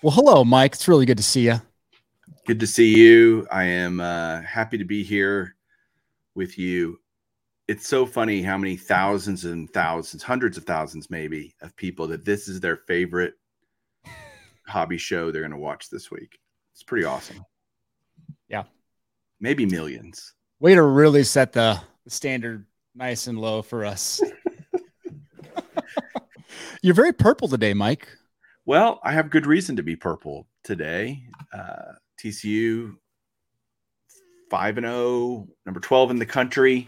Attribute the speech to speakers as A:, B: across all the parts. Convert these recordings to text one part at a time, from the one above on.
A: Well, hello, Mike. It's really good to see you.
B: Good to see you. I am happy to be here with you. It's so funny how many thousands and thousands, hundreds of thousands maybe, of people that this is their favorite hobby show they're going to watch this week. It's pretty awesome.
A: Yeah.
B: Maybe millions.
A: Way to really set the standard nice and low for us. You're very purple today, Mike.
B: Well, I have good reason to be purple today. TCU 5-0, number 12 in the country.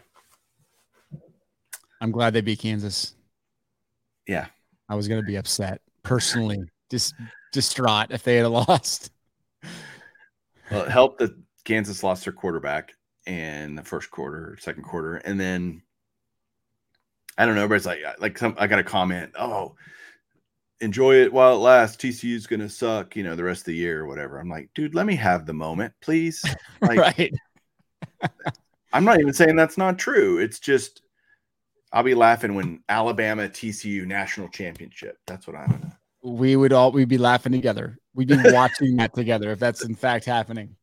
A: I'm glad they beat Kansas.
B: Yeah.
A: I was going to be upset personally, just distraught if they had lost.
B: Well, it helped that Kansas lost their quarterback in the first quarter or second quarter. And then I don't know, everybody's I got a comment. Oh, enjoy it while it lasts. TCU's going to suck, the rest of the year or whatever. I'm like, dude, let me have the moment, please.
A: Right.
B: I'm not even saying that's not true. It's just, I'll be laughing when Alabama TCU national championship. That's what I'm going to.
A: We'd be laughing together. We'd be watching that together if that's in fact happening.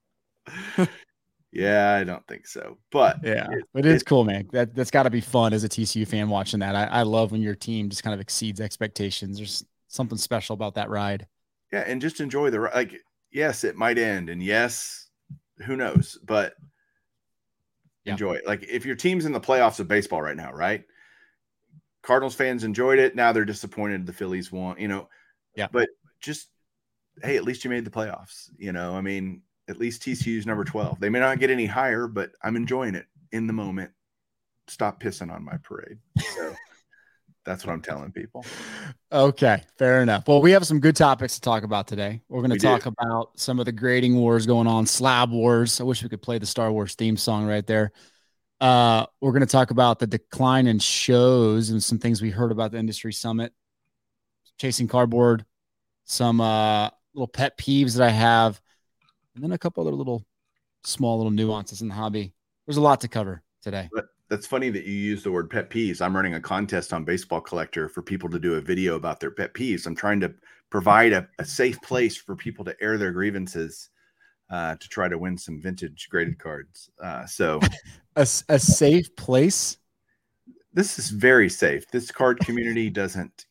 B: Yeah, I don't think so. But
A: yeah, it is cool, man. That's got to be fun as a TCU fan watching that. I love when your team just kind of exceeds expectations. There's something special about that ride.
B: Yeah, and just enjoy the ride. Yes, it might end, and yes, who knows? But enjoy it. Like if your team's in the playoffs of baseball right now, right? Cardinals fans enjoyed it. Now they're disappointed the Phillies won,
A: Yeah.
B: But just, hey, at least you made the playoffs. I mean, at least TCU's number 12. They may not get any higher, but I'm enjoying it in the moment. Stop pissing on my parade. So that's what I'm telling people.
A: Okay, fair enough. Well, we have some good topics to talk about today. We're going to talk about some of the grading wars going on, slab wars. I wish we could play the Star Wars theme song right there. We're going to talk about the decline in shows and some things we heard about the industry summit, chasing cardboard, some little pet peeves that I have, and then a couple other small little nuances in the hobby. There's a lot to cover today.
B: That's funny that you use the word pet peeves. I'm running a contest on Baseball Collector for people to do a video about their pet peeves. I'm trying to provide a safe place for people to air their grievances to try to win some vintage graded cards. So
A: a safe place.
B: This is very safe. This card community doesn't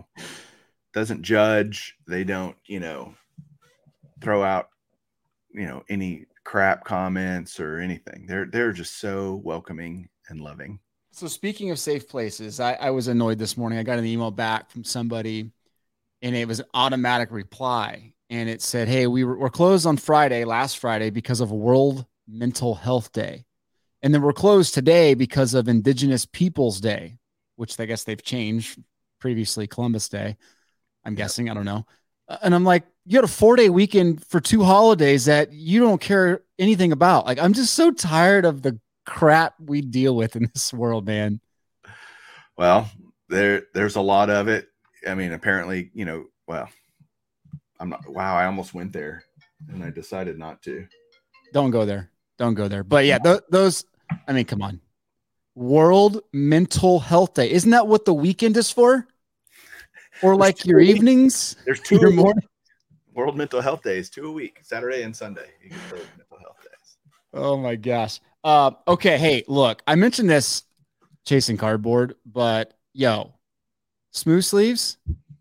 B: judge. They don't, throw out, any crap comments or anything. They're just so welcoming and loving.
A: So speaking of safe places, I was annoyed this morning. I got an email back from somebody and it was an automatic reply. And it said, hey, we're closed on last Friday, because of World Mental Health Day. And then we're closed today because of Indigenous Peoples Day, which I guess they've changed, previously Columbus Day, I'm guessing. I don't know. And I'm like, you had a 4-day weekend for 2 holidays that you don't care anything about. Like, I'm just so tired of the crap we deal with in this world, man.
B: Well, there's a lot of it. I mean, apparently, I almost went there and I decided not to.
A: Don't go there. But yeah, those, I mean, come on. World Mental Health Day. Isn't that what the weekend is for? Or like your evenings?
B: There's 2 your morning. World Mental Health Days, 2 a week, Saturday and Sunday. You get World Mental Health Days.
A: Oh my gosh. Okay. Hey, look, I mentioned this chasing cardboard, but smooth sleeves.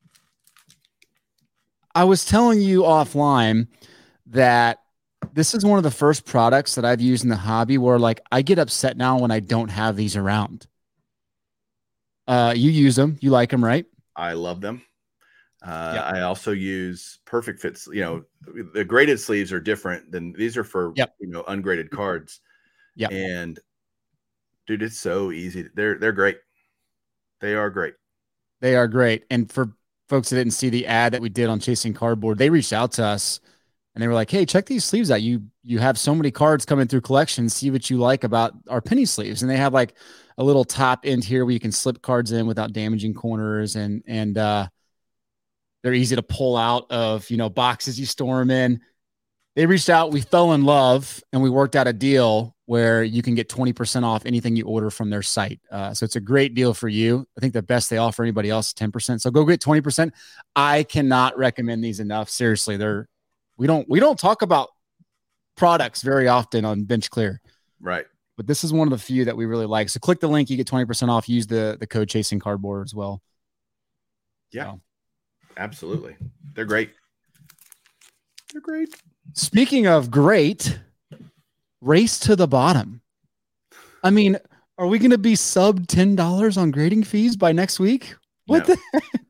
A: I was telling you offline that this is one of the first products that I've used in the hobby where I get upset now when I don't have these around. You use them. You like them, right?
B: I love them. I also use Perfect Fits. The graded sleeves are different than these are for, ungraded cards.
A: Yeah.
B: And dude, it's so easy. They're great. They are great.
A: They are great. And for folks that didn't see the ad that we did on Chasing Cardboard, they reached out to us and they were like, hey, check these sleeves out. You have so many cards coming through collections. See what you like about our penny sleeves. And they have a little top end here where you can slip cards in without damaging corners. And they're easy to pull out of, boxes you store them in. They reached out. We fell in love and we worked out a deal where you can get 20% off anything you order from their site. So it's a great deal for you. I think the best they offer anybody else is 10%. So go get 20%. I cannot recommend these enough. Seriously, we don't talk about products very often on Bench Clear.
B: Right.
A: But this is one of the few that we really like. So click the link, you get 20% off. Use the code Chasing Cardboard as well.
B: Yeah, absolutely. They're great. They're great.
A: Speaking of great, race to the bottom. I mean, are we going to be sub $10 on grading fees by next week? What the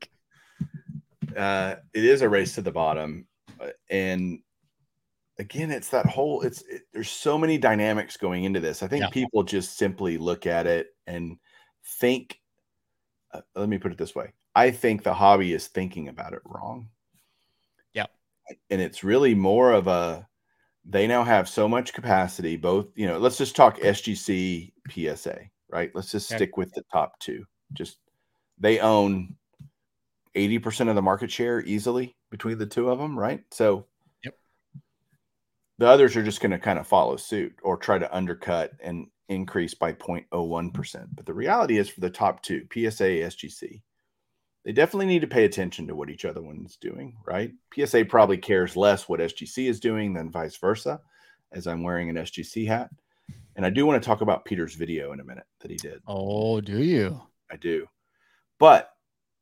B: heck? It is a race to the bottom. And again, it's that whole, there's so many dynamics going into this. I think people just simply look at it and think, let me put it this way. I think the hobby is thinking about it wrong.
A: Yeah.
B: And it's really more of they now have so much capacity, both, let's just talk SGC, PSA, right? Let's just stick with the top two. They own 80% of the market share easily between the two of them, right? So the others are just going to kind of follow suit or try to undercut and increase by 0.01%. But the reality is for the top two, PSA, SGC, they definitely need to pay attention to what each other one's doing, right? PSA probably cares less what SGC is doing than vice versa, as I'm wearing an SGC hat. And I do want to talk about Peter's video in a minute that he did.
A: Oh, do you?
B: I do. But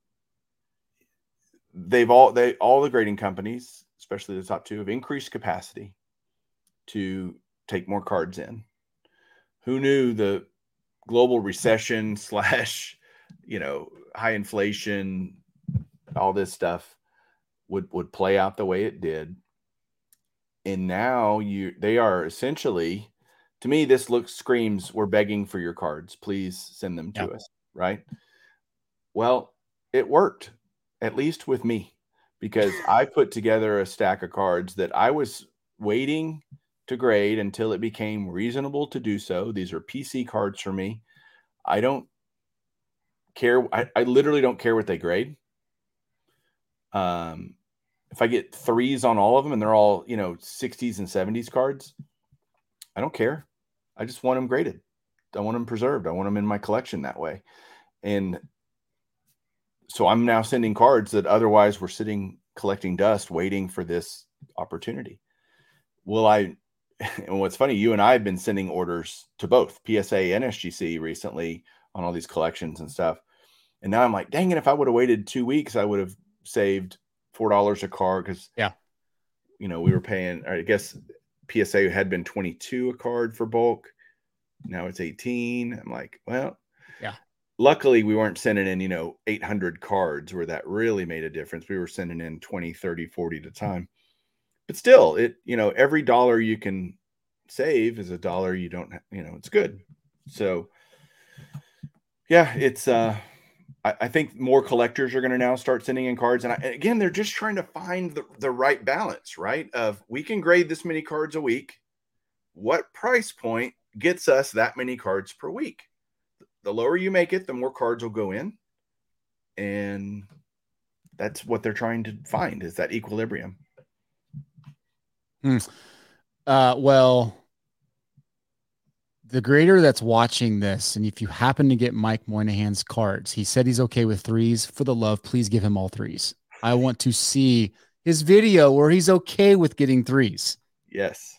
B: all the grading companies, especially the top two, have increased capacity to take more cards in. Who knew the global recession / high inflation, all this stuff would play out the way it did. And now they are essentially, to me, this screams, we're begging for your cards. Please send them to us. Right. Well, it worked, at least with me, because I put together a stack of cards that I was waiting to grade until it became reasonable to do so. These are PC cards for me. I don't care. I literally don't care what they grade. If I get 3s on all of them and they're all, 60s and 70s cards, I don't care. I just want them graded. I want them preserved. I want them in my collection that way. And so I'm now sending cards that otherwise were sitting collecting dust, waiting for this opportunity. And what's funny, you and I have been sending orders to both PSA and SGC recently on all these collections and stuff. And now I'm like, dang it, if I would have waited 2 weeks, I would have saved $4 a card because, we were paying, I guess PSA had been 22 a card for bulk. Now it's 18. I'm like, well, luckily we weren't sending in, 800 cards where that really made a difference. We were sending in 20, 30, 40 at a time. But still, every dollar you can save is a dollar you don't, it's good. So, it's, I think more collectors are going to now start sending in cards. And again, they're just trying to find the right balance, right? Of we can grade this many cards a week. What price point gets us that many cards per week? The lower you make it, the more cards will go in. And that's what they're trying to find, is that equilibrium.
A: Well, the grader that's watching this, and if you happen to get Mike Moynihan's cards, he said he's okay with 3s. For the love, please give him all 3s. I want to see his video where he's okay with getting 3s.
B: Yes.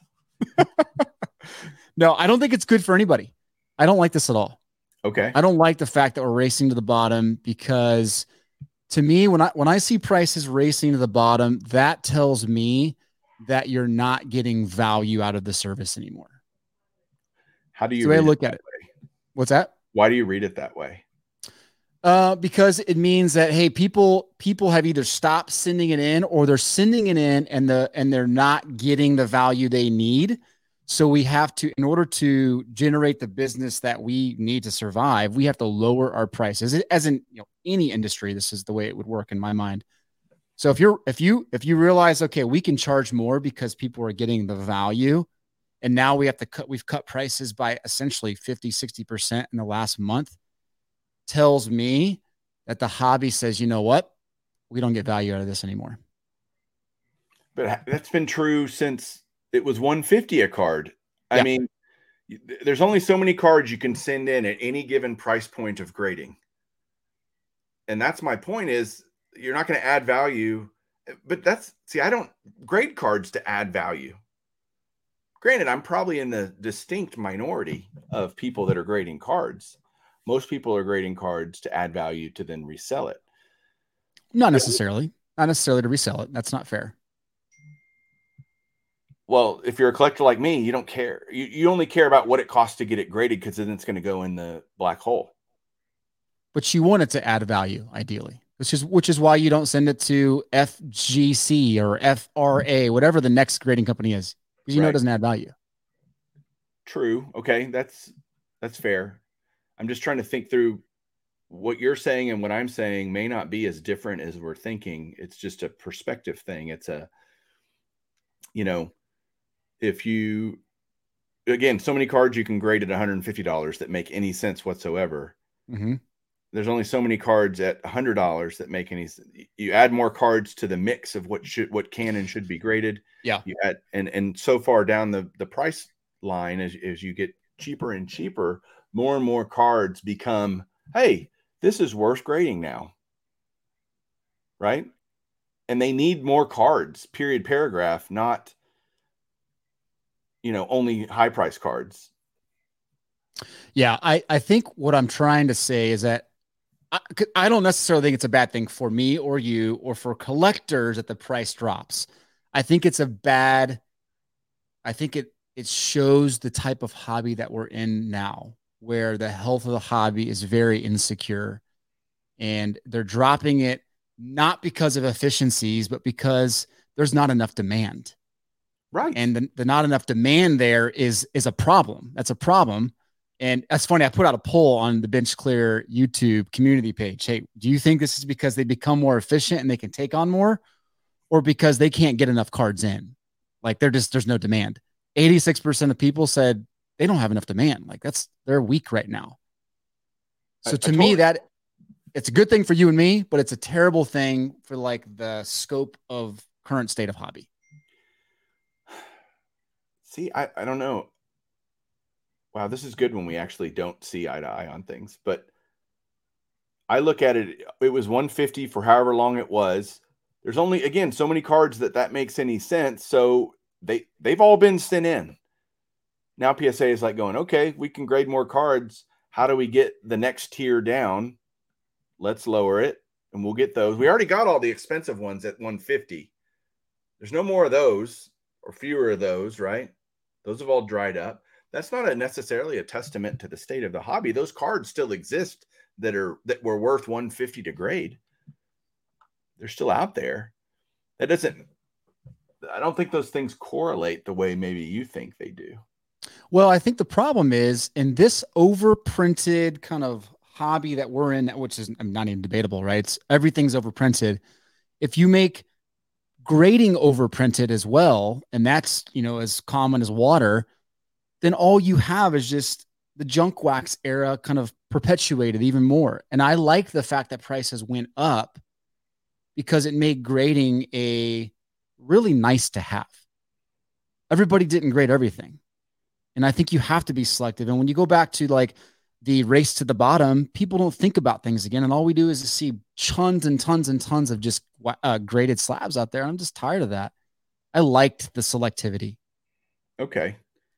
A: No, I don't think it's good for anybody. I don't like this at all.
B: Okay.
A: I don't like the fact that we're racing to the bottom, because to me, when I see prices racing to the bottom, that tells me that you're not getting value out of the service anymore.
B: How do you
A: so I look at it? What's that?
B: Why do you read it that way?
A: Because it means that, hey, people have either stopped sending it in, or they're sending it in and they're not getting the value they need. So we have to, in order to generate the business that we need to survive, we have to lower our prices. As in, any industry, this is the way it would work in my mind. So if you realize, okay, we can charge more because people are getting the value, and now we've cut prices by essentially 50, 60% in the last month, tells me that the hobby says, you know what? We don't get value out of this anymore.
B: But that's been true since it was $150 a card. I mean, there's only so many cards you can send in at any given price point of grading. And that's my point, is you're not going to add value. But I don't grade cards to add value. Granted, I'm probably in the distinct minority of people that are grading cards. Most people are grading cards to add value to then resell it.
A: Not necessarily. Not necessarily to resell it. That's not fair.
B: Well, if you're a collector like me, you don't care. You only care about what it costs to get it graded, because then it's going to go in the black hole.
A: But you want it to add value, ideally. Which is why you don't send it to FGC or FRA, whatever the next grading company is, because you know it doesn't add value.
B: True. Okay, that's fair. I'm just trying to think through what you're saying, and what I'm saying may not be as different as we're thinking. It's just a perspective thing. It's if you, again, so many cards you can grade at $150 that make any sense whatsoever.
A: Mm-hmm.
B: There's only so many cards at $100 that make any sense. You add more cards to the mix of what can and should be graded.
A: Yeah.
B: You add, and so far down the price line, as you get cheaper and cheaper, more and more cards become, hey, this is worth grading now. Right? And they need more cards, period, paragraph, not only high price cards.
A: Yeah, I think what I'm trying to say is that I don't necessarily think it's a bad thing for me or you or for collectors that the price drops. I think it's it shows the type of hobby that we're in now, where the health of the hobby is very insecure, and they're dropping it not because of efficiencies, but because there's not enough demand.
B: Right.
A: And the not enough demand there is a problem. That's a problem. And that's funny. I put out a poll on the Bench Clear YouTube community page. Hey, do you think this is because they become more efficient and they can take on more, or because they can't get enough cards in? Like there's no demand. 86% of people said they don't have enough demand. Like they're weak right now. So to me, that it's a good thing for you and me, but it's a terrible thing for like the scope of current state of hobby.
B: See, I don't know. Wow, this is good when we actually don't see eye to eye on things. But I look at it, it was 150 for however long it was. There's only, again, so many cards that makes any sense. So they've all been sent in. Now PSA is like going, okay, we can grade more cards. How do we get the next tier down? Let's lower it, and we'll get those. We already got all the expensive ones at 150. There's no more of those, or fewer of those, right? Those have all dried up. That's not necessarily a testament to the state of the hobby. Those cards still exist that were worth 150 to grade. They're still out there. I don't think those things correlate the way maybe you think they do.
A: Well, I think the problem is in this overprinted kind of hobby that we're in, which is not even debatable, right? Everything's overprinted. If you make grading overprinted as well, and that's, as common as water, then all you have is just the junk wax era kind of perpetuated even more. And I like the fact that prices went up because it made grading a really nice to have. Everybody didn't grade everything. And I think you have to be selective. And when you go back to like the race to the bottom, people don't think about things again. And all we do is see tons and tons and tons of just graded slabs out there. I'm just tired of that. I liked the selectivity.
B: Okay.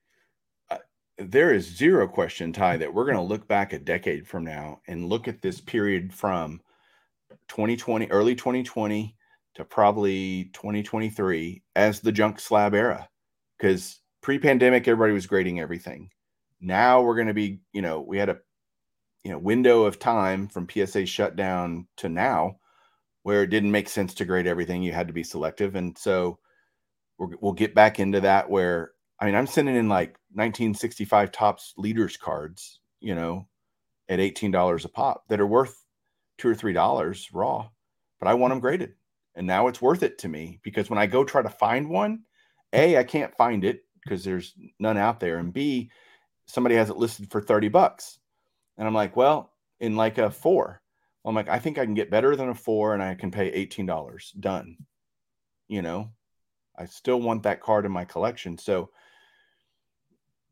B: There is zero question, Ty, that we're going to look back a decade from now and look at this period from 2020, early 2020 to probably 2023 as the junk slab era. Because pre-pandemic, everybody was grading everything. Now we're going to be, we had a, window of time from PSA shutdown to now where it didn't make sense to grade everything. You had to be selective. And so we'll get back into that where, I'm sending in like 1965 Topps leaders cards, at $18 a pop that are worth $2 or $3 raw, but I want them graded. And now it's worth it to me because when I go try to find one, A, I can't find it because there's none out there. And B, somebody has it listed for $30. And I'm like, well, in like a 4, I'm like, I think I can get better than a 4 and I can pay $18 done. I still want that card in my collection. So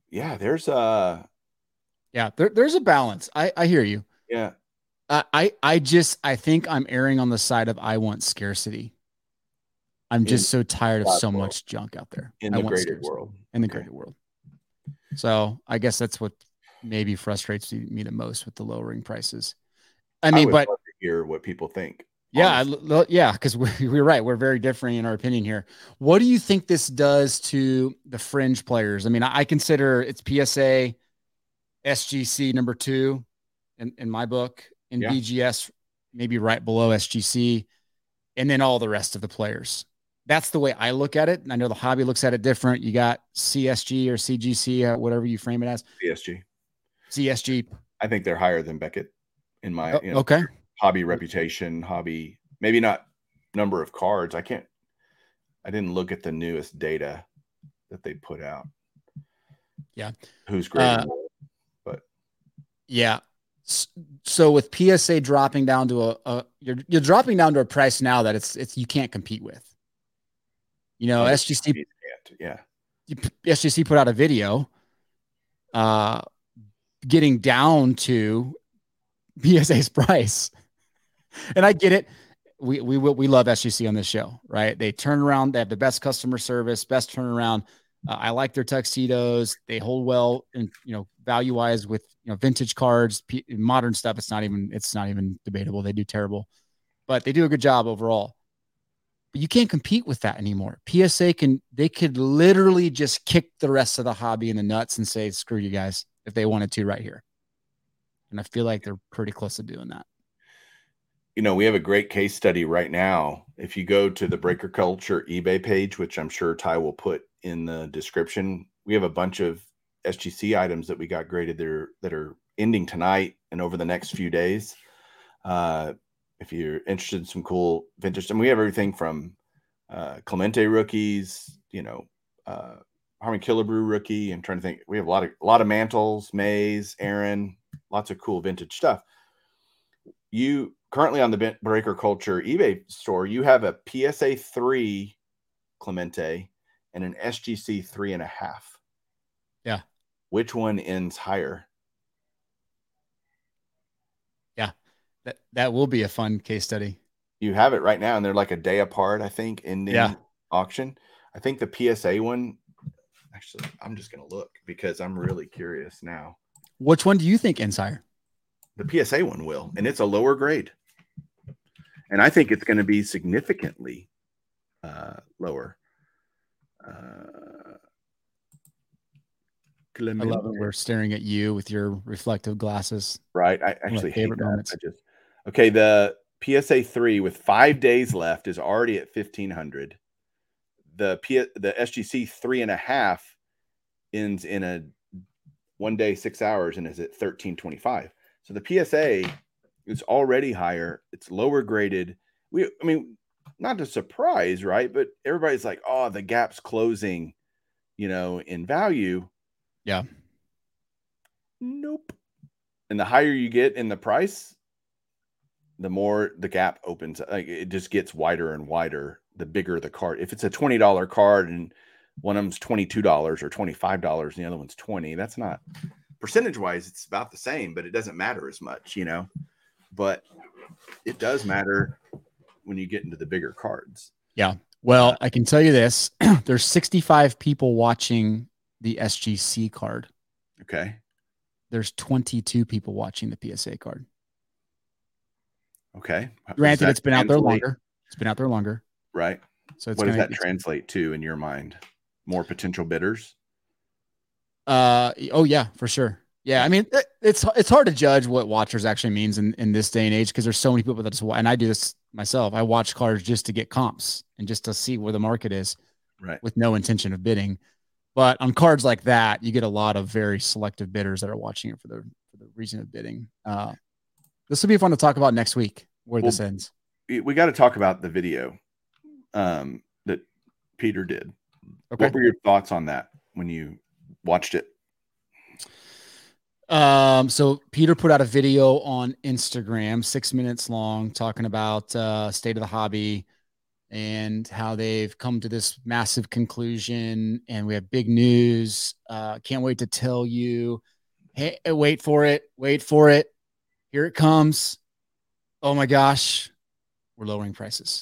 B: yeah, there's
A: Yeah, there's a balance. I hear you.
B: yeah,
A: I think I'm erring on the side of I want scarcity. I'm
B: in
A: just so tired of
B: God's
A: so
B: world,
A: much junk out there.
B: in
A: I
B: the
A: want
B: graded
A: scarcity
B: world.
A: in the
B: Okay.
A: creative world. So I guess that's what maybe frustrates me the most with the lowering prices. I
B: I
A: mean,
B: would
A: but
B: love to hear what people think.
A: yeah,
B: Honestly,
A: yeah, because we're right. We're very different in our opinion here. What do you think this does to the fringe players? I mean, I consider it's PSA, SGC number two in my book, and
B: yeah.
A: BGS maybe right below SGC, and then all the rest of the players. That's the way I look at it. And I know the hobby looks at it different. You got CSG or CGC, whatever you frame it as.
B: PSG.
A: CSG.
B: I think they're higher than Beckett in my,
A: Oh, okay.
B: hobby reputation, hobby, maybe not number of cards. I didn't look at the newest data that they put out.
A: Yeah.
B: Who's graded more, but
A: yeah. So with PSA dropping down to you're dropping down to a price now that it's you can't compete with. You know, SGC
B: yeah.
A: SGC put out a video getting down to PSA's price. And I get it. We love SGC on this show, right? They turn around, they have the best customer service, best turnaround. I like their tuxedos. They hold well, and value wise with vintage cards, modern stuff. It's not even debatable. They do terrible, but they do a good job overall. But you can't compete with that anymore. PSA could literally just kick the rest of the hobby in the nuts and say, screw you guys, if they wanted to right here. And I feel like they're pretty close to doing that.
B: We have a great case study right now. If you go to the Breaker Culture eBay page, which I'm sure Ty will put in the description, we have a bunch of SGC items that we got graded there that are ending tonight and over the next few days. If you're interested in some cool vintage, and we have everything from Clemente rookies, Harmon Killebrew rookie. I'm trying to think. We have a lot of Mantles, Mays, Aaron, lots of cool vintage stuff. You currently on the Breaker Culture eBay store, you have a PSA 3 Clemente and an SGC 3.5.
A: Yeah.
B: Which one ends higher?
A: Yeah. That will be a fun case study.
B: You have it right now, and they're like a day apart, I think, ending auction. I think the PSA one, actually, I'm just going to look because I'm really curious now.
A: Which one do you think ends higher?
B: The PSA one will, and it's a lower grade. And I think it's going to be significantly lower.
A: I love it. We're staring at you with your reflective glasses.
B: Right. I actually hate that. Okay. The PSA 3 with 5 days left is already at 1,500. The SGC 3.5 ends in a 1 day, 6 hours, and is at 1,325. So the PSA is already higher. It's lower graded. Not a surprise, right? But everybody's like, oh, the gap's closing, in value.
A: Yeah.
B: Nope. And the higher you get in the price, the more the gap opens. Like it just gets wider and wider the bigger the card. If it's a $20 card and one of them's $22 or $25 and the other one's $20, that's not percentage wise, it's about the same, but it doesn't matter as much, but it does matter when you get into the bigger cards.
A: Yeah. Well, I can tell you this, there's 65 people watching the SGC card.
B: Okay.
A: There's 22 people watching the PSA card.
B: Okay.
A: Granted, it's been out there longer. It's been out there longer.
B: Right.
A: So
B: what does that translate to in your mind? More potential bidders?
A: Oh yeah, for sure. Yeah. I mean, it's hard to judge what watchers actually means in this day and age, because there's so many people that just, and I do this myself. I watch cards just to get comps and just to see where the market is,
B: right,
A: with no intention of bidding. But on cards like that, you get a lot of very selective bidders that are watching it for the reason of bidding. This will be fun to talk about next week where this ends.
B: We got to talk about the video that Peter did. Okay. What were your thoughts on that when you watched it?
A: So Peter put out a video on Instagram, 6 minutes long, talking about state of the hobby. and how they've come to this massive conclusion. And we have big news. Can't wait to tell you. Hey, wait for it. Wait for it. Here it comes. Oh my gosh. We're lowering prices.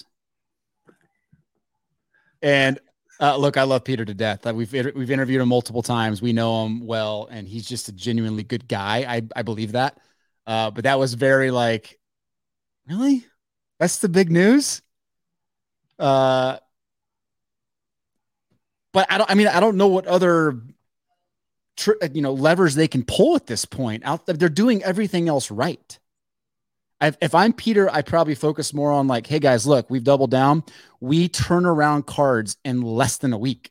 A: And look, I love Peter to death. We've interviewed him multiple times. We know him well, and he's just a genuinely good guy. I believe that. But that was very like, really? That's the big news. But I don't know what other levers they can pull at this point. They're doing everything else right. If I'm Peter, I probably focus more on like, hey guys, look, we've doubled down. We turn around cards in less than a week.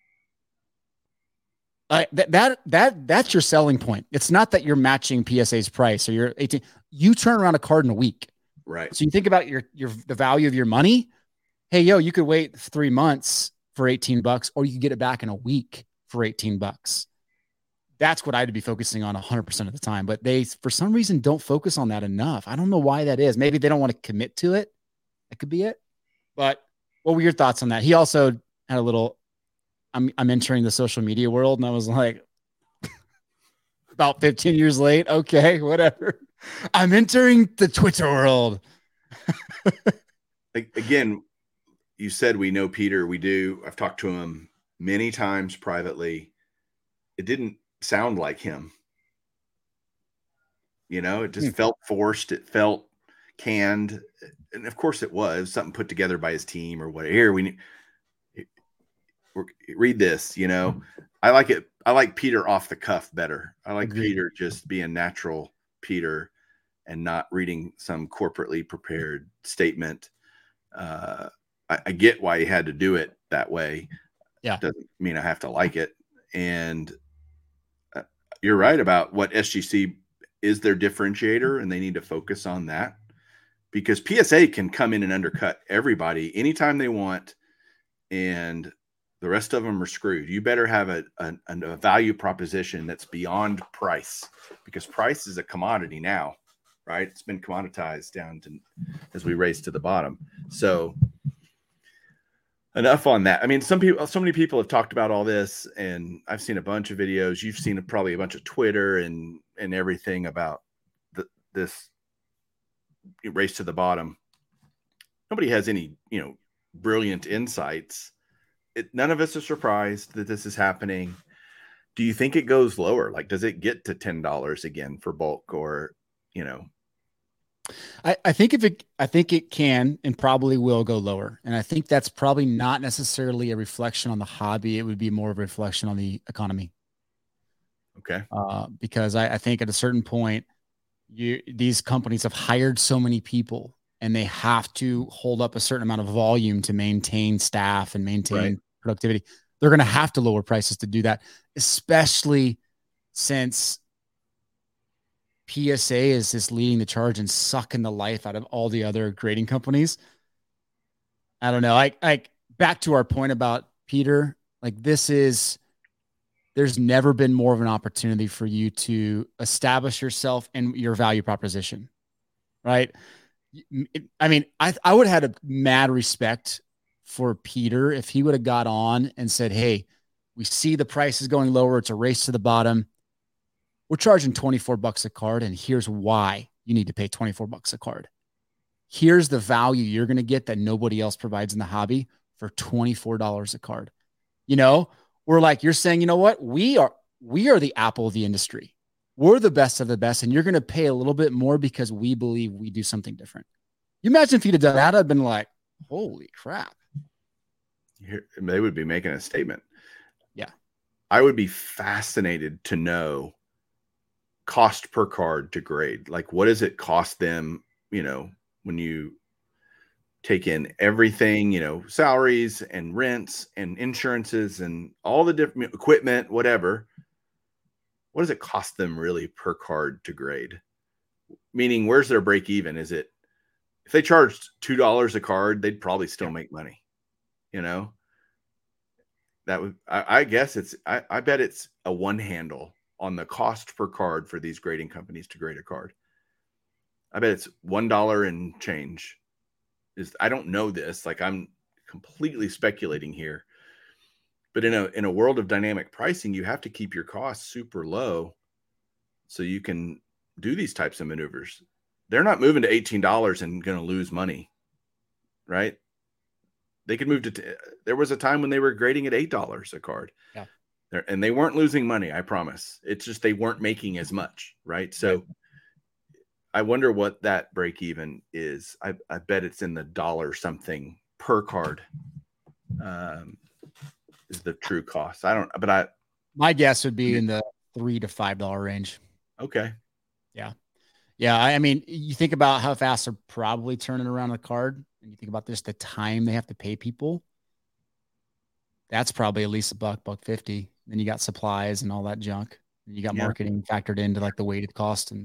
A: That's your selling point. It's not that you're matching PSA's price or you're 18. You turn around a card in a week.
B: Right.
A: So you think about the value of your money. Hey, you could wait 3 months for $18, or you could get it back in a week for $18. That's what I'd be focusing on 100% of the time. But they, for some reason, don't focus on that enough. I don't know why that is. Maybe they don't want to commit to it. That could be it. But what were your thoughts on that? He also had a little, I'm entering the social media world, and I was like, about 15 years late. Okay, whatever. I'm entering the Twitter world.
B: Again, you said we know Peter. We do. I've talked to him many times privately. It didn't sound like him. It just felt forced. It felt canned. And of course it was something put together by his team or whatever. Here, read this, I like it. I like Peter off the cuff better. I like Peter just being natural Peter and not reading some corporately prepared statement. I get why he had to do it that way.
A: Yeah.
B: Doesn't mean I have to like it. And you're right about what SGC is their differentiator, and they need to focus on that, because PSA can come in and undercut everybody anytime they want, and the rest of them are screwed. You better have a value proposition that's beyond price, because price is a commodity now, right? It's been commoditized down to as we race to the bottom. So enough on that. I mean, so many people have talked about all this, and I've seen a bunch of videos. You've seen probably a bunch of Twitter and everything about this race to the bottom. Nobody has any, brilliant insights. None of us are surprised that this is happening. Do you think it goes lower? Like, does it get to $10 again for bulk, or,
A: I think it can and probably will go lower. And I think that's probably not necessarily a reflection on the hobby. It would be more of a reflection on the economy.
B: Okay.
A: Because I think at a certain point, these companies have hired so many people, and they have to hold up a certain amount of volume to maintain staff and maintain productivity. They're going to have to lower prices to do that, especially since PSA is just leading the charge and sucking the life out of all the other grading companies. I don't know. Like back to our point about Peter, like there's never been more of an opportunity for you to establish yourself and your value proposition, right? I mean, I would have had a mad respect for Peter if he would have got on and said, hey, we see the price is going lower. It's a race to the bottom. We're charging $24 a card, and here's why you need to pay $24 a card. Here's the value you're going to get that nobody else provides in the hobby for $24 a card. We're like, you're saying, you know what? We are the Apple of the industry. We're the best of the best, and you're going to pay a little bit more because we believe we do something different. You imagine if you'd have done that, I'd been like, holy crap.
B: They would be making a statement.
A: Yeah.
B: I would be fascinated to know cost per card to grade. Like, what does it cost them, when you take in everything, salaries and rents and insurances and all the different equipment, whatever. What does it cost them really per card to grade? Meaning, where's their break even? Is it, if they charged $2 a card, they'd probably still make money. That would, I guess I bet it's a one handle on the cost per card for these grading companies to grade a card. I bet it's $1 and change. I don't know this. Like, I'm completely speculating here. But in a world of dynamic pricing, you have to keep your costs super low so you can do these types of maneuvers. They're not moving to $18 and going to lose money, right? They could move to there was a time when they were grading at $8 a card.
A: Yeah.
B: And they weren't losing money, I promise. It's just they weren't making as much, right? So
A: Right.
B: I wonder what that break even is. I bet it's in the dollar something per card. Is the true cost. I don't, but
A: my guess would be in the $3 to $5 range.
B: Okay.
A: Yeah. Yeah. I mean, you think about how fast they're probably turning around a card, and you think about just the time they have to pay people. That's probably at least $1.50. Then you got supplies and all that junk. And you got marketing factored into like the weighted cost. And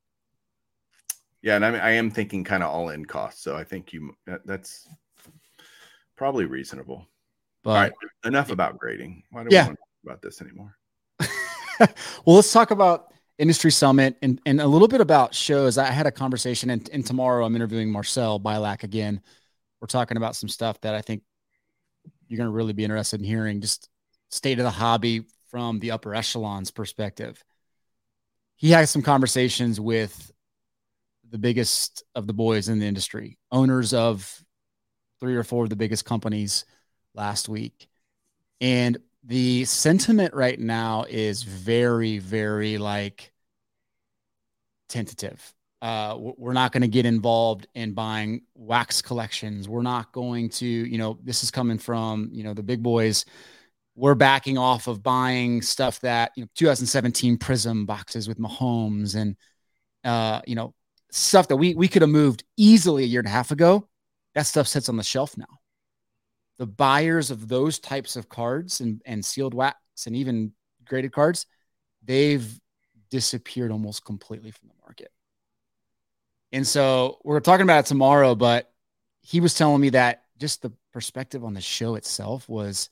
B: yeah, and I am thinking kind of all in cost. So I think that's probably reasonable.
A: But
B: all right, enough about grading. Why do we want to talk about this anymore?
A: Well, let's talk about Industry Summit and a little bit about shows. I had a conversation, and tomorrow I'm interviewing Marcel Bilac again. We're talking about some stuff that I think you're going to really be interested in hearing, just state of the hobby from the upper echelons perspective. He had some conversations with the biggest of the boys in the industry, owners of 3 or 4 of the biggest companies last week. And the sentiment right now is very, very like tentative. We're not going to get involved in buying wax collections. We're not going to, this is coming from, the big boys. We're backing off of buying stuff that, 2017 Prism boxes with Mahomes and, stuff that we could have moved easily a year and a half ago. That stuff sits on the shelf now. The buyers of those types of cards and sealed wax and even graded cards, they've disappeared almost completely from the market. And so we're talking about it tomorrow, but he was telling me that just the perspective on the show itself was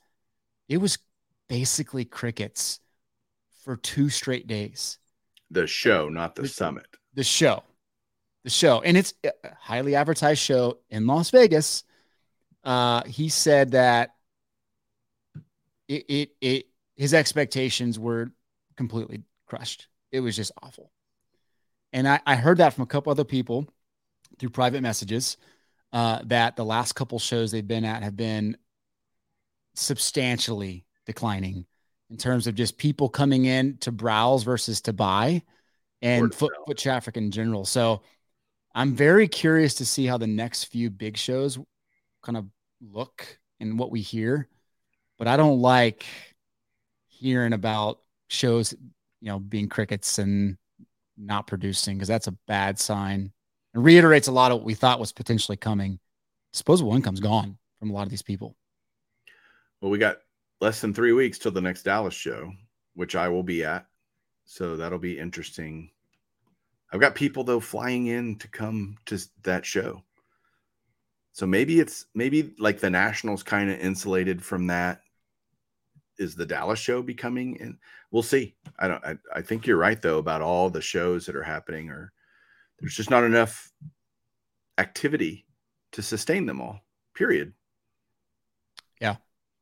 A: basically crickets for 2 straight days.
B: The show, not the summit.
A: The show. And it's a highly advertised show in Las Vegas. He said that his expectations were completely crushed. It was just awful. And I heard that from a couple other people through private messages, that the last couple shows they've been at have been substantially declining in terms of just people coming in to browse versus to buy and foot traffic in general. So I'm very curious to see how the next few big shows kind of look and what we hear, but I don't like hearing about shows, being crickets and not producing, because that's a bad sign and reiterates a lot of what we thought was potentially coming. Disposable income's gone from a lot of these people.
B: Well, we got less than 3 weeks till the next Dallas show, which I will be at. So that'll be interesting. I've got people though flying in to come to that show. So maybe like the Nationals kind of insulated from that. Is the Dallas show becoming? And we'll see. I think you're right though about all the shows that are happening, or there's just not enough activity to sustain them all. Period.
A: Yeah.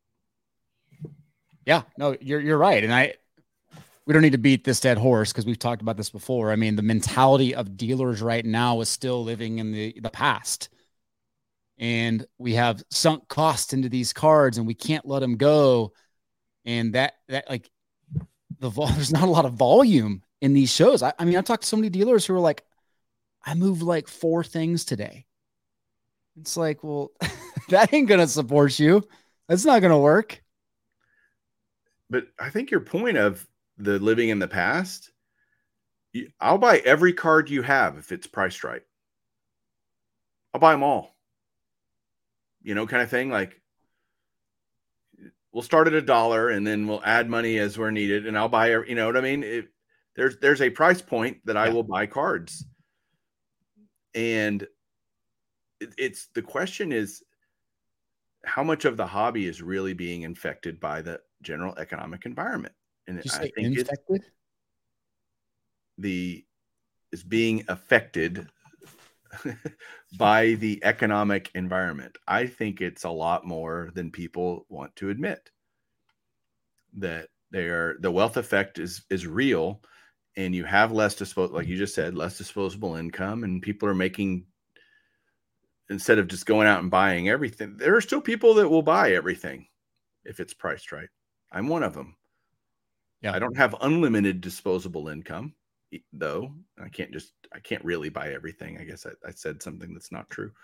A: Yeah. No, you're right. And we don't need to beat this dead horse because we've talked about this before. I mean, the mentality of dealers right now is still living in the past. And we have sunk cost into these cards and we can't let them go. And that like there's not a lot of volume in these shows. I mean, I talked to so many dealers who are like, I moved like 4 things today. It's like, well, that ain't going to support you. That's not going to work.
B: But I think your point of the living in the past, I'll buy every card you have if it's priced right. I'll buy them all. Kind of thing. Like, we'll start at $1 and then we'll add money as we're needed. And I'll buy, you know what I mean? There's a price point that I will buy cards. And it's the question is how much of the hobby is really being infected by the general economic environment? And I think infected? Is being affected. by the economic environment. I think it's a lot more than people want to admit. That the wealth effect is real, and you have less disposable, like you just said, less disposable income, and people are making, instead of just going out and buying everything, there are still people that will buy everything if it's priced right. I'm one of them. Yeah. I don't have unlimited disposable income, though. I can't really buy everything. I guess I said something that's not true.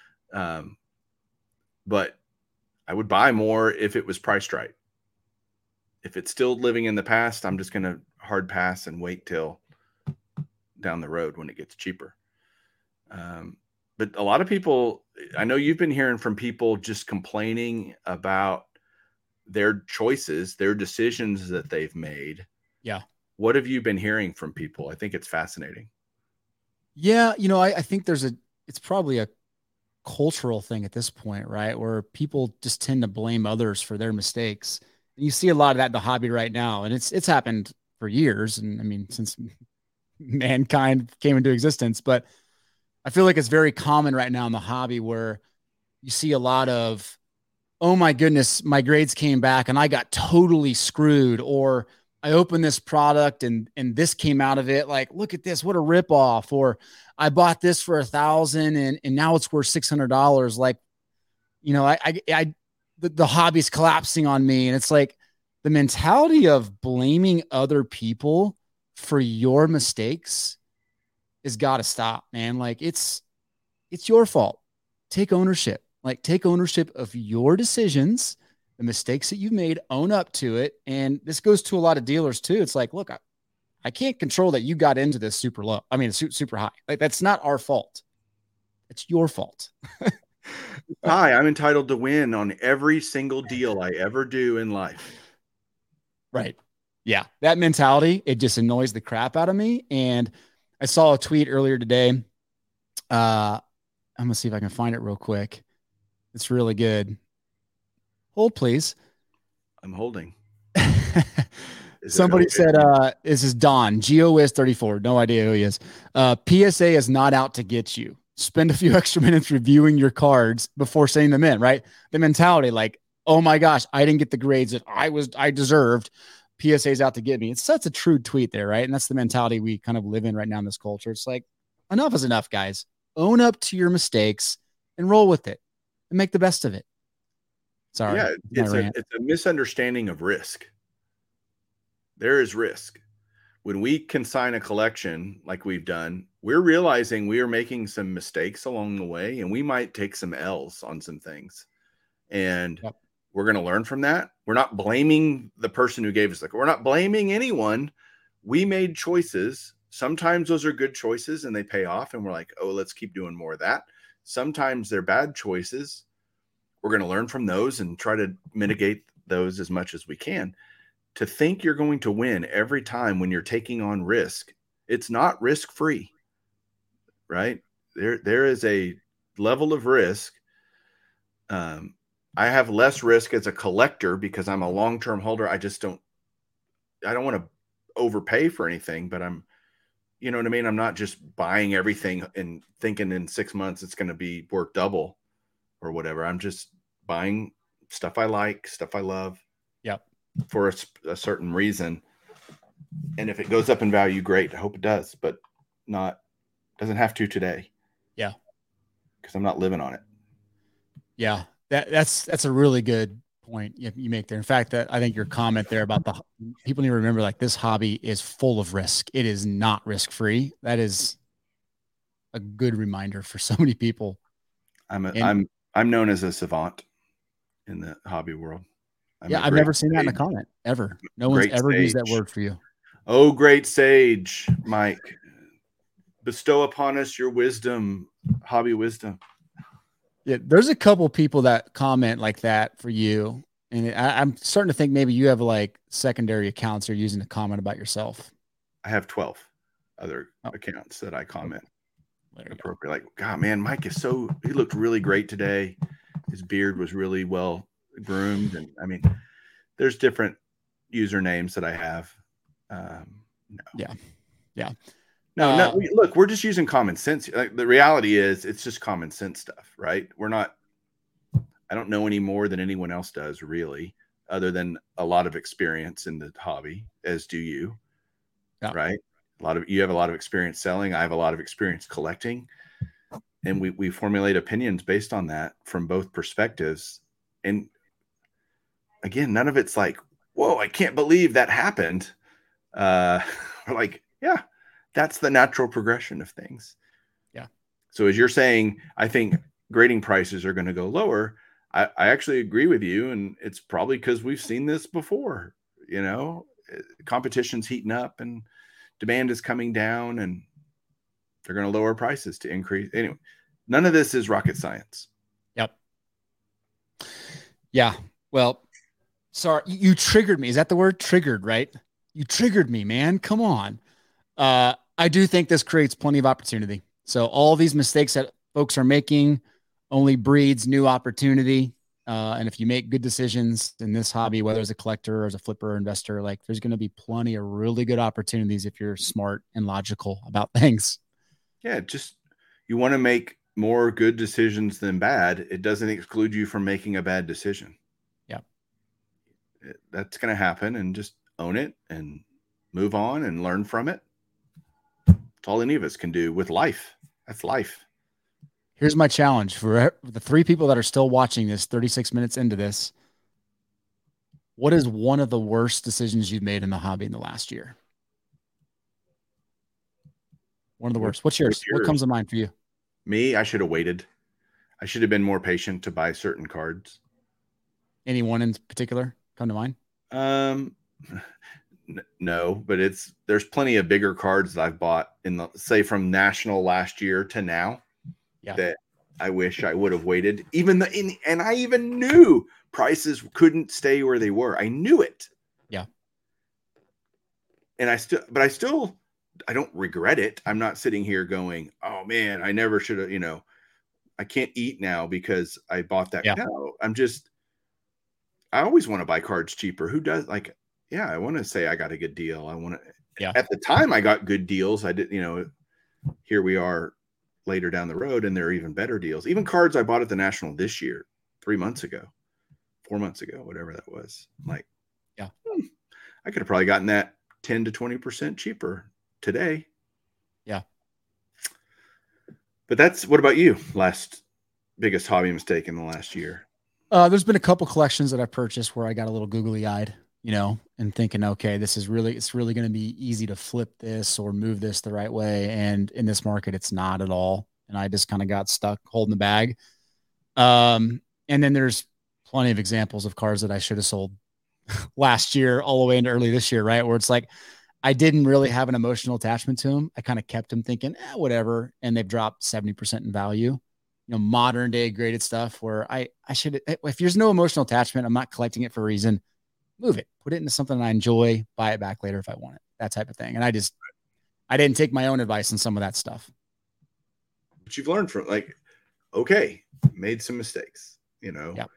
B: But I would buy more if it was priced right. If it's still living in the past, I'm just going to hard pass and wait till down the road when it gets cheaper. But a lot of people, I know you've been hearing from people just complaining about their choices, their decisions that they've made.
A: Yeah.
B: What have you been hearing from people? I think it's fascinating.
A: Yeah. I think it's probably a cultural thing at this point, right? Where people just tend to blame others for their mistakes. And you see a lot of that in the hobby right now. And it's happened for years. And I mean, since mankind came into existence, but I feel like it's very common right now in the hobby where you see a lot of, oh my goodness, my grades came back and I got totally screwed, or I opened this product and this came out of it. Like, look at this, what a ripoff. Or I bought this for $1,000 and now it's worth $600. Like, the hobby's collapsing on me. And it's like the mentality of blaming other people for your mistakes has got to stop, man. Like it's your fault. Take ownership. Like take ownership of your decisions, the mistakes that you've made, own up to it. And this goes to a lot of dealers too. It's like, look, I can't control that you got into this super low. I mean, super high. Like that's not our fault. It's your fault.
B: Hi, I'm entitled to win on every single deal I ever do in life.
A: Right. Yeah. That mentality, it just annoys the crap out of me. And I saw a tweet earlier today. I'm going to see if I can find it real quick. It's really good. Hold, please.
B: I'm holding.
A: Somebody said, this is Don, GOS34. No idea who he is. PSA is not out to get you. Spend a few extra minutes reviewing your cards before sending them in, right? The mentality like, oh my gosh, I didn't get the grades that I deserved. PSA is out to get me. It's such a true tweet there, right? And that's the mentality we kind of live in right now in this culture. It's like, enough is enough, guys. Own up to your mistakes and roll with it and make the best of it. Sorry.
B: Yeah, it's a misunderstanding of risk. There is risk. When we consign a collection like we've done, we're realizing we are making some mistakes along the way, and we might take some L's on some things. And we're going to learn from that. We're not blaming the person who gave us we're not blaming anyone. We made choices. Sometimes those are good choices and they pay off, and we're like, oh, let's keep doing more of that. Sometimes they're bad choices. We're going to learn from those and try to mitigate those as much as we can. To think you're going to win every time when you're taking on risk, it's not risk-free, right? There is a level of risk. I have less risk as a collector because I'm a long-term holder. I don't want to overpay for anything, but you know what I mean? I'm not just buying everything and thinking in 6 months it's going to be worth double or whatever. I'm just buying stuff I like, stuff I love.
A: Yep.
B: For a certain reason. And if it goes up in value, great. I hope it does, but doesn't have to today.
A: Yeah.
B: Because I'm not living on it.
A: Yeah. That's a really good point you make there. In fact, I think your comment there about the people need to remember, like, this hobby is full of risk. It is not risk-free. That is a good reminder for so many people.
B: I'm known as a savant in the hobby world.
A: I've never seen that in a comment ever. No one's ever used that word for you.
B: Oh, great sage, Mike. Bestow upon us your wisdom, hobby wisdom.
A: Yeah, there's a couple people that comment like that for you. And I'm starting to think maybe you have like secondary accounts you're using to comment about yourself.
B: I have 12 other accounts that I comment appropriately. Like, God, man, Mike he looked really great today. His beard was really well groomed. And I mean, there's different usernames that I have.
A: Yeah.
B: No. Look, we're just using common sense. Like, the reality is, it's just common sense stuff, right? I don't know any more than anyone else does, really, other than a lot of experience in the hobby, as do you, right? You have a lot of experience selling. I have a lot of experience collecting, and we formulate opinions based on that from both perspectives. And again, none of it's like, whoa, I can't believe that happened. We're like, yeah, that's the natural progression of things.
A: Yeah.
B: So as you're saying, I think grading prices are going to go lower. I actually agree with you. And it's probably because we've seen this before, competition's heating up and demand is coming down, and they're going to lower prices to increase. Anyway, none of this is rocket science.
A: Yep. Yeah. Well, sorry, you triggered me. Is that the word? Triggered, right? You triggered me, man. Come on. I do think this creates plenty of opportunity. So all these mistakes that folks are making only breeds new opportunity. And if you make good decisions in this hobby, whether as a collector or as a flipper or investor, like, there's going to be plenty of really good opportunities if you're smart and logical about things.
B: Yeah. Just, you want to make more good decisions than bad. It doesn't exclude you from making a bad decision.
A: Yeah.
B: That's going to happen, and just own it and move on and learn from it. That's all any of us can do with life. That's life.
A: Here's my challenge for the 3 people that are still watching this 36 minutes into this. What is one of the worst decisions you've made in the hobby in the last year? One of the worst. What's yours? What comes to mind for you?
B: Me, I should have waited. I should have been more patient to buy certain cards.
A: Any one in particular come to mind?
B: No, but there's plenty of bigger cards that I've bought say from National last year to now. Yeah. That I wish I would have waited. And I even knew prices couldn't stay where they were. I knew it.
A: Yeah.
B: And I don't regret it. I'm not sitting here going, oh man, I never should have, I can't eat now because I bought that. Yeah. No, I always want to buy cards cheaper. Who does? Like, yeah, I want to say I got a good deal. At the time I got good deals. I did, here we are later down the road, and there are even better deals. Even cards I bought at the National this year, 4 months ago, whatever that was. I'm like,
A: yeah,
B: I could have probably gotten that 10 to 20% cheaper today.
A: Yeah.
B: But what about you? Last biggest hobby mistake in the last year?
A: There's been a couple collections that I purchased where I got a little googly eyed, and thinking, okay, it's really going to be easy to flip this or move this the right way. And in this market, it's not at all. And I just kind of got stuck holding the bag. And then there's plenty of examples of cars that I should have sold last year all the way into early this year, right? Where it's like, I didn't really have an emotional attachment to them. I kind of kept them thinking, whatever. And they've dropped 70% in value. Modern day graded stuff where I should, if there's no emotional attachment, I'm not collecting it for a reason, move it, put it into something I enjoy, buy it back later if I want it, that type of thing. And I didn't take my own advice on some of that stuff.
B: But you've learned from, like, okay, made some mistakes,
A: Yep.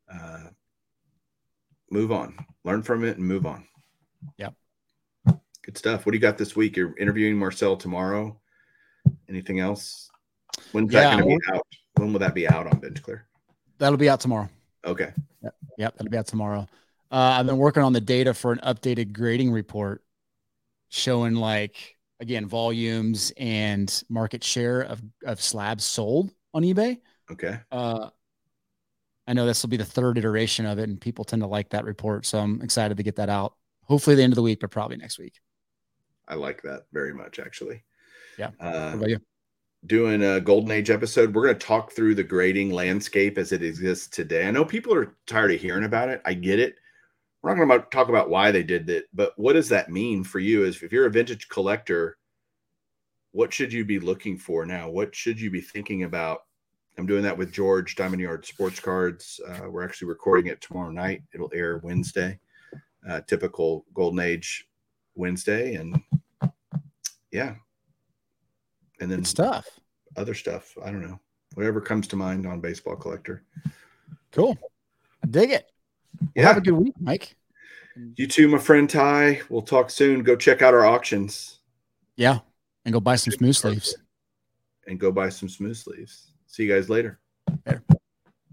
B: Move on, learn from it and move on.
A: Yep.
B: Good stuff. What do you got this week? You're interviewing Marcel tomorrow. Anything else? When's that going to be out? When will that be out on BenchClear?
A: That'll be out tomorrow.
B: Okay.
A: Yep. That'll be out tomorrow. I've been working on the data for an updated grading report showing, like, again, volumes and market share of slabs sold on eBay.
B: Okay.
A: I know this will be the 3rd iteration of it, and people tend to like that report. So I'm excited to get that out. Hopefully the end of the week, but probably next week.
B: I like that very much, actually.
A: Yeah. What about you?
B: Doing a Golden Age episode. We're going to talk through the grading landscape as it exists today. I know people are tired of hearing about it. I get it. We're not going to talk about why they did that, but what does that mean for you? If you're a vintage collector, what should you be looking for now? What should you be thinking about? I'm doing that with George, Diamond Yard Sports Cards. We're actually recording it tomorrow night. It'll air Wednesday, typical Golden Age Wednesday. And yeah. And then other stuff. I don't know, whatever comes to mind on Baseball Collector.
A: Cool. I dig it.
B: Yeah.
A: Have a good week, Mike.
B: You too, my friend Ty. We'll talk soon. Go check out our auctions.
A: Yeah. And go buy some smooth sleeves.
B: And go buy some smooth sleeves. See you guys later.
A: Later.